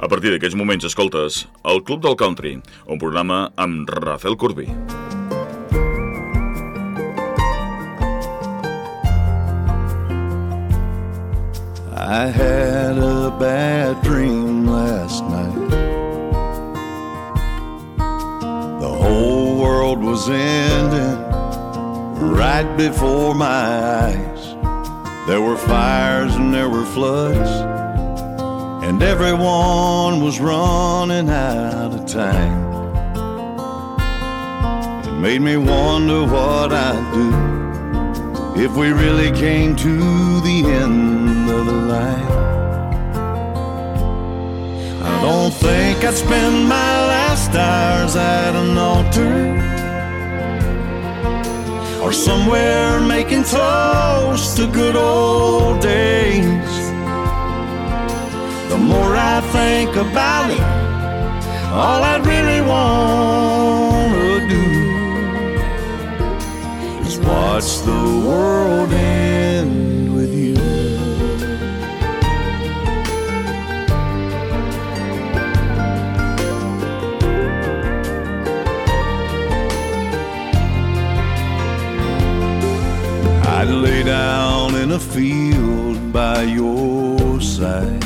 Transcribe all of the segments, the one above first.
A partir d'aquests moments escoltes El Club del Country, un programa amb Rafael Corbí. I had a bad dream last night. The whole world was ending right before my eyes. There were fires and there were floods, and everyone was running out of time. It made me wonder what I'd do if we really came to the end of the line. I don't think I'd spend my last hours at an altar or somewhere making toast to good old days. The more I think about it, all I'd really want to do is watch the world end with you. I'd lay down in a field by your side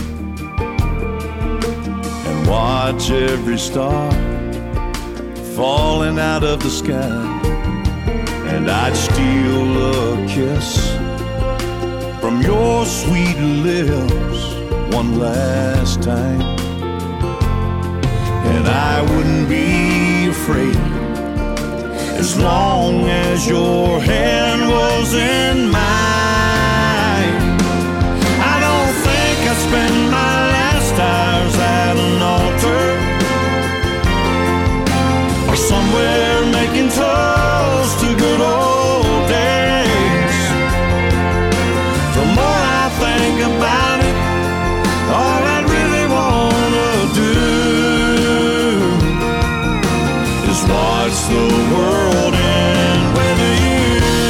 and watch every star falling out of the sky, and I'd steal a kiss from your sweet lips one last time, and I wouldn't be afraid as long as your hand was in mine. I don't think I'd spend my last hours at an altar or somewhere making toast to good old days. The more I think about it, all I really want to do is watch the world end with you.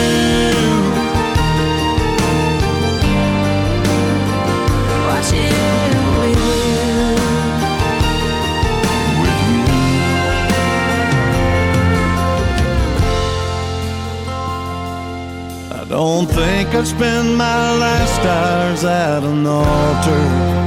Watch it with you. With you. I don't think I'd spend my last hours at an altar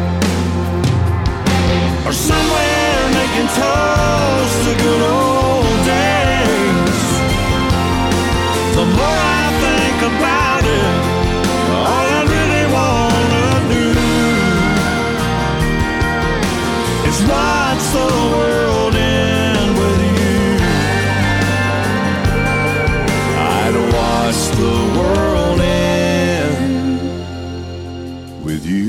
or somewhere making toast to good old days. The more I think about it, all I really want to do is watch the world end with you. I'd watch the world end with you.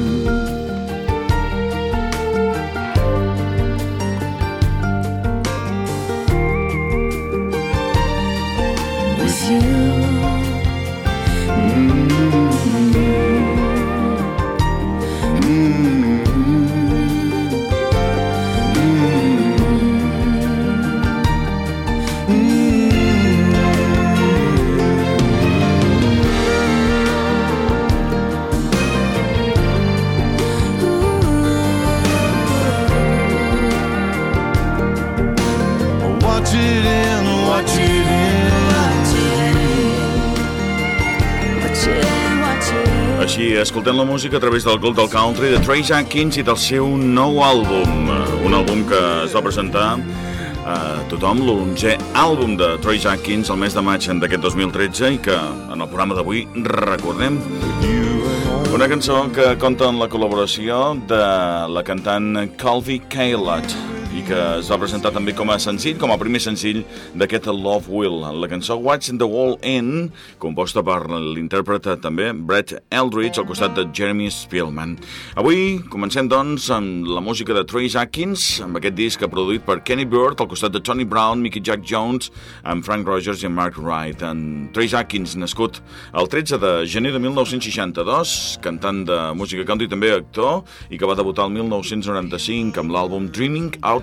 Així, escoltem la música a través del Club del Country de Trace Atkins i del seu nou àlbum. Un àlbum que es va presentar a tothom, l'11è àlbum de Trace Atkins el mes de maig d'aquest 2013 i que en el programa d'avui recordem. Una cançó que compta amb la col·laboració de la cantant Colby Caillat i que es va presentar també com a senzill, com a primer senzill d'aquest Love Will. La cançó Watch the World End, composta per l'intèrpret també Brett Eldridge al costat de Jeremy Spielman. Avui comencem doncs amb la música de Trace Atkins, amb aquest disc produït per Kenny Bird al costat de Tony Brown, Mickey Jack Jones, amb Frank Rogers i Mark Wright. En Trace Atkins, nascut el 13 de gener de 1962, cantant de música country, també actor, i que va debutar el 1995 amb l'àlbum Dreaming Out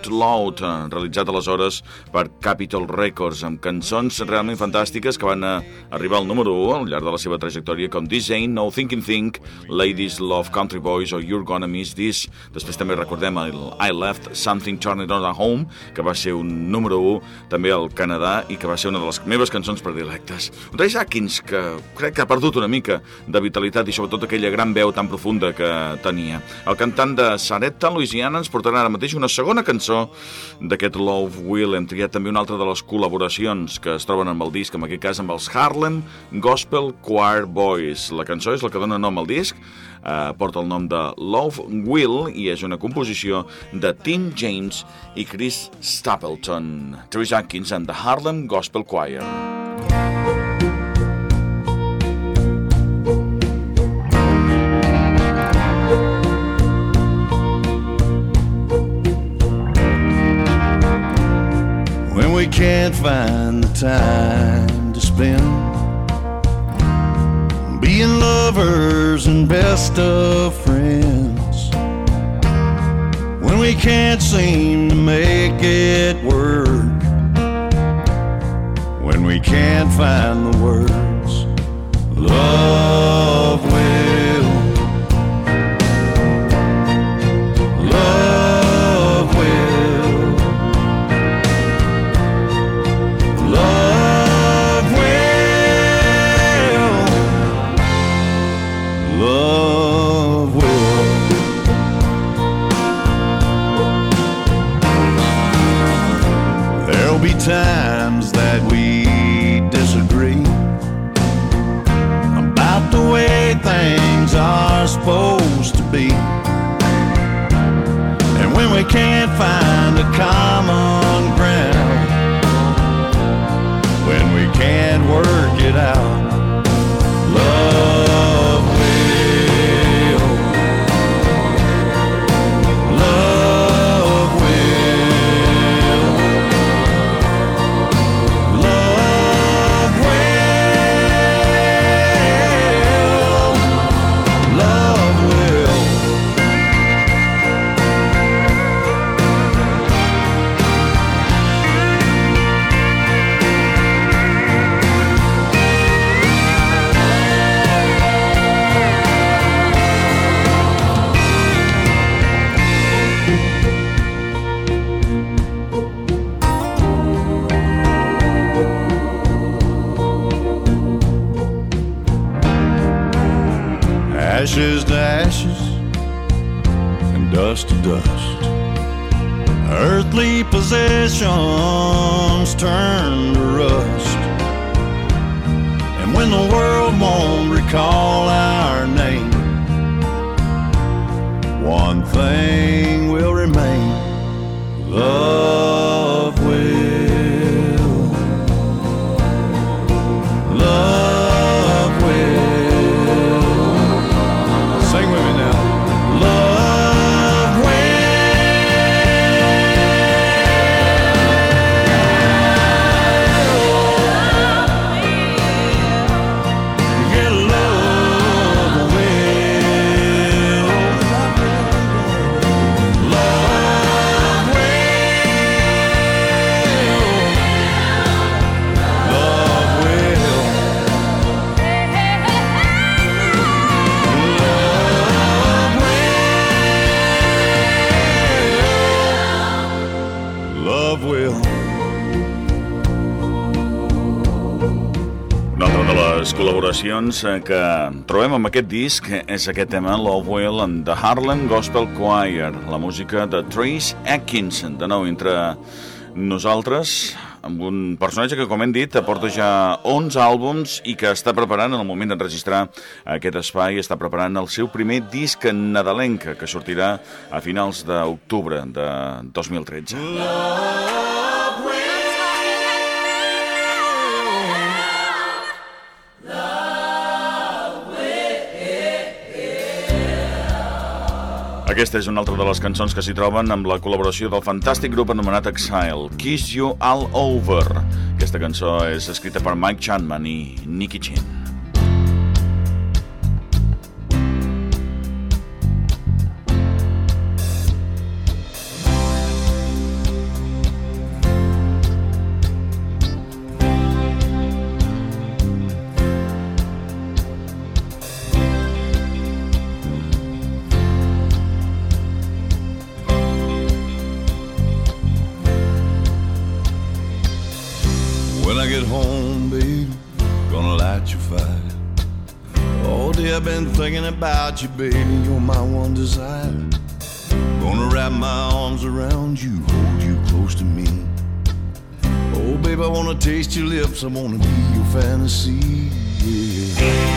Out Loud, realitzat aleshores per Capitol Records, amb cançons realment fantàstiques que van arribar al número 1 al llarg de la seva trajectòria, com This Ain't No Thinking Thing, Ladies Love Country Boys o You're Gonna Miss This. Després també recordem el I Left Something Turning On At Home, que va ser un número 1 també al Canadà i que va ser una de les meves cançons predilectes. Un Trace Atkins que crec que ha perdut una mica de vitalitat i sobretot aquella gran veu tan profunda que tenia. El cantant de Saretta, Louisiana, ens portarà ara mateix una segona cançó d'aquest Love Will. Hem triat també una altra de les col·laboracions que es troben amb el disc, en aquest cas amb els Harlem Gospel Choir Boys. La cançó és la que dona nom al disc, porta el nom de Love Will i és una composició de Tim James i Chris Stapleton. Trace Atkins and the Harlem Gospel Choir. When we can't find the time to spend being lovers and best of friends, when we can't seem to make it work, when we can't find the words, love will, love will, love will, love will. There'll be times that we disagree about the way things are supposed to be, and when we can't find a common ground, when we can't work it out, love will, love will, love will, love will. Ashes to ashes and dust to dust, earthly possessions turn to rust, and when the world won't recall our name, one thing will remain, love will, love will. Sing with me now. Love will. Yeah, love will. Love Love will. Una altra de les col·laboracions que trobem amb aquest disc és aquest tema, Love Will, and the Harlem Gospel Choir, la música de Trace Atkins, de nou entre nosaltres, amb un personatge que, com hem dit, porta ja 11 àlbums i que està preparant, en el moment d'enregistrar aquest espai, està preparant el seu primer disc nadalenc, que sortirà a finals d'octubre de 2013. Aquesta és una altra de les cançons que s'hi troben amb la col·laboració del fantàstic grup anomenat Exile, Kiss You All Over. Aquesta cançó és escrita per Mike Chapman i Nicky Chin. fight your fight. All day I've been thinking about you, baby. You're my one desire. Gonna wrap my arms around you, hold you close to me. Oh, baby, I wanna taste your lips. I wanna be your fantasy. Yeah.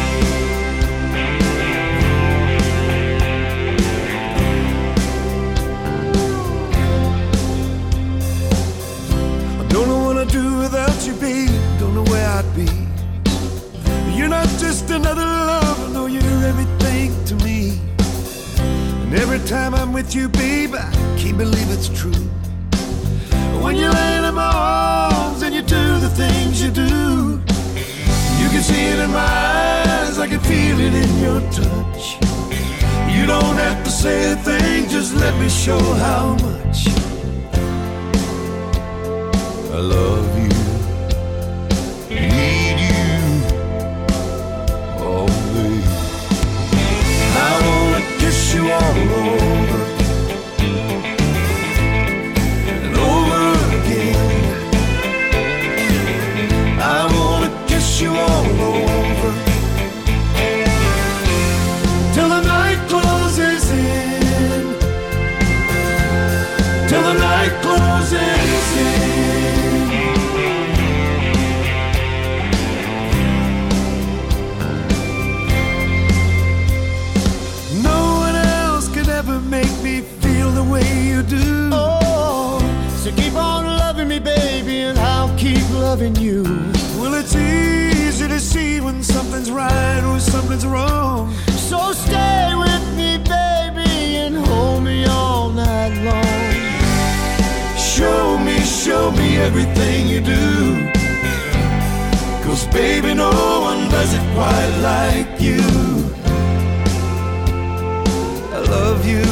Don't know what I'd do without you, babe. Don't know where I'd be. You're not just another lover. No, you're everything to me. And every time I'm with you, babe, I can't believe it's true. When you lay in my arms and you do the things you do, you can see it in my eyes. I can feel it in your touch. You don't have to say a thing. Just let me show how much I love you, need you, oh baby. I wanna kiss you all over and over again. I wanna kiss you all over till the night closes in, till the night closes in. Make me feel the way you do. Oh, so keep on loving me, baby, and I'll keep loving you. Well, it's easy to see when something's right or something's wrong. So stay with me, baby, and hold me all night long. Show me everything you do. 'Cause baby, no one does it quite like you. I love you,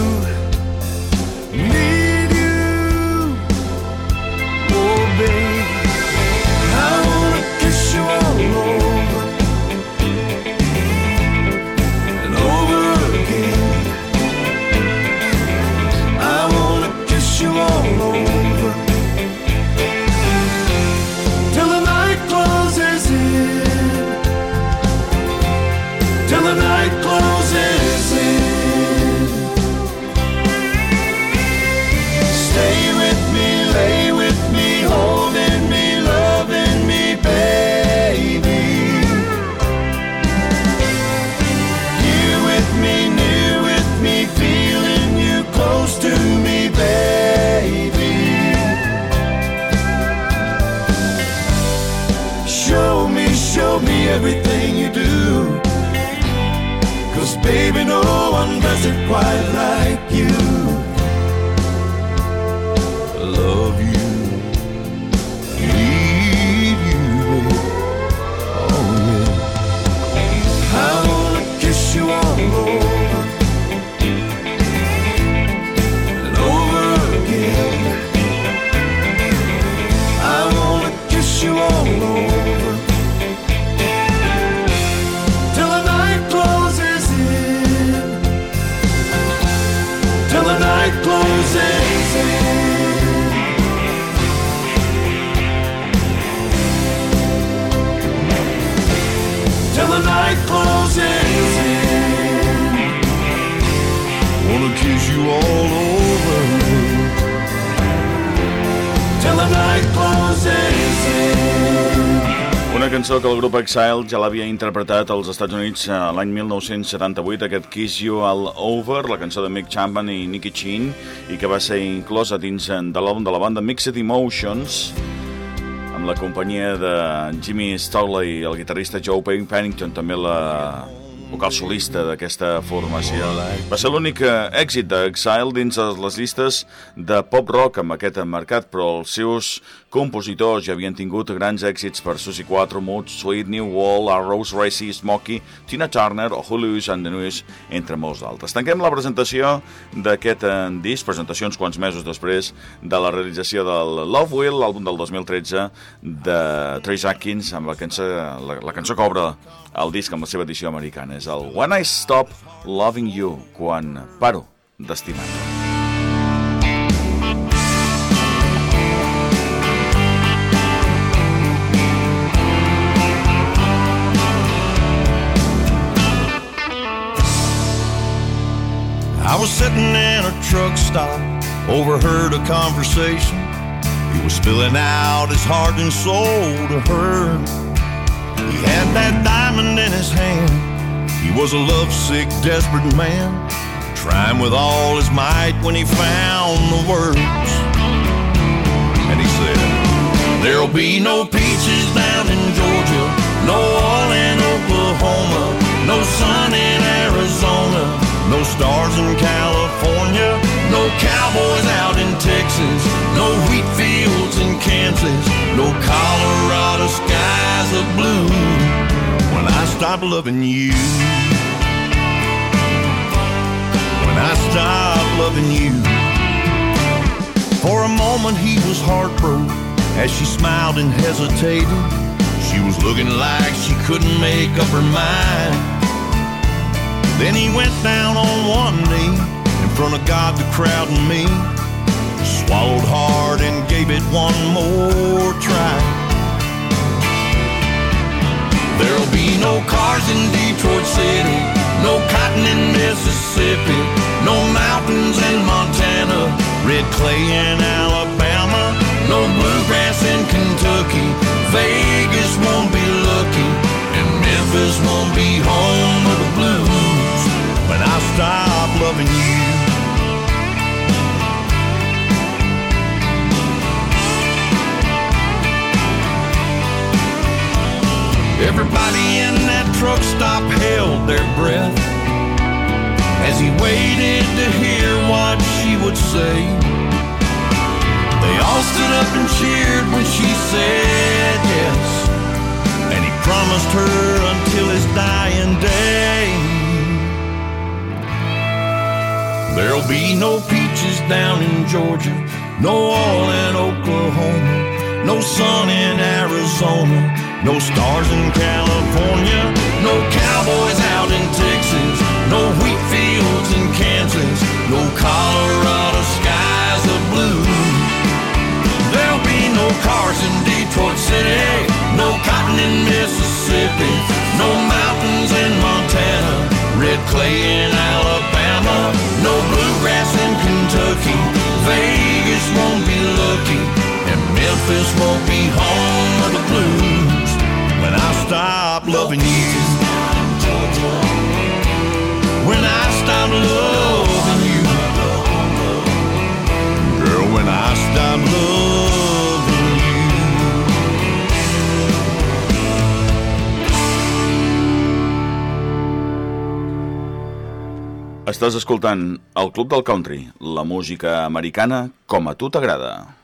need you, oh baby. I wanna kiss you all over and over again. I wanna kiss you all over till the night closes in, till the night closes in. Stay with me, lay with me, holding me, loving me, baby. Here with me, near with me, feeling you close to me, baby. Show me everything you do. 'Cause baby, no one does it quite like you. I love you, need you, oh yeah. I wanna kiss you all over and over again. I wanna kiss you all over till the night closes in, till the night closes in. Till the night closes in. Wanna kiss you all over till the night closes in. Una cançó que el grup Exile ja l'havia interpretat als Estats Units l'any 1978, aquest Kiss You All Over, la cançó de Mick Chapman i Nicky Chinn, i que va ser inclosa dins de l'àlbum de la banda Mixed Emotions, amb la companyia de Jimmy Stockley i el guitarrista Joe Pennington, també la vocal solista d'aquesta formació. Va ser l'únic èxit d'Exile dins les llistes de pop-rock amb aquest mercat, però els seus compositors ja havien tingut grans èxits per Susie Quattromood, Sweet New Wall, Rose Racy, Smokey, Tina Turner o Julius and the News, entre molts d'altres. Tanquem la presentació d'aquest disc, presentació uns quants mesos després de la realització del Love Will, l'àlbum del 2013 de Trace Atkins, amb la cançó que obre el disc amb la seva edició americana. És el When I Stop Loving You, quan paro d'estimar-te. sitting in a truck stop, overheard a conversation. He was spilling out his heart and soul to her. He had that diamond in his hand. He was a lovesick, desperate man, trying with all his might when he found the words. And he said, there'll be no peaches down in Georgia, no oil in Oklahoma, no sun in Arizona, no stars in California, no cowboys out in Texas, no wheat fields in Kansas, no Colorado skies of blue when I stop loving you. When I stop loving you. For a moment he was heartbroken as she smiled and hesitated. She was looking like she couldn't make up her mind. Then he went down on one knee in front of God, the crowd, and me, swallowed hard and gave it one more try. There'll be no cars in Detroit City, no cotton in Mississippi, no mountains in Montana, red clay in Alabama, no bluegrass in Kentucky, Vegas won't be lucky, and Memphis won't be home of the blues when I stop loving you. Everybody in that truck stop held their breath as he waited to hear what she would say. They all stood up and cheered when she said yes, and he promised her until his dying day. There'll be no peaches down in Georgia, no oil in Oklahoma, no sun in Arizona, no stars in California, no cowboys out in Texas, no wheat fields in Kansas, no Colorado skies of blue. There'll be no cars in Detroit City, no cotton in Mississippi, no mountains in Montana, red clay in Alabama, no bluegrass in Kentucky, Vegas won't be lucky, and Memphis won't be home of the blues when I stop loving you. When I stop loving you, girl, when I stop loving you. Estàs escoltant el Club del Country, la música americana com a tu t'agrada.